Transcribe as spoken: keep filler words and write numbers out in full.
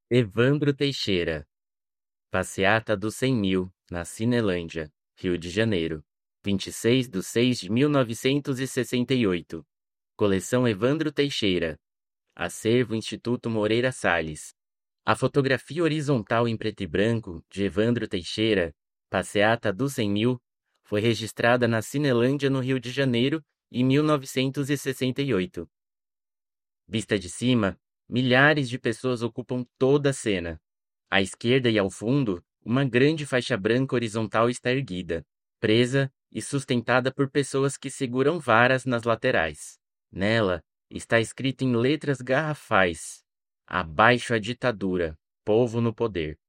Evandro Teixeira. Passeata dos cem mil, na Cinelândia, Rio de Janeiro. vinte e seis de seis de mil novecentos e sessenta e oito. Coleção Evandro Teixeira. Acervo Instituto Moreira Salles. A fotografia horizontal em preto e branco, de Evandro Teixeira, Passeata dos cem mil, foi registrada na Cinelândia, no Rio de Janeiro, em mil novecentos e sessenta e oito. Vista de cima, milhares de pessoas ocupam toda a cena. À esquerda e ao fundo, uma grande faixa branca horizontal está erguida, presa e sustentada por pessoas que seguram varas nas laterais. Nela, está escrito em letras garrafais: Abaixo a ditadura, povo no poder.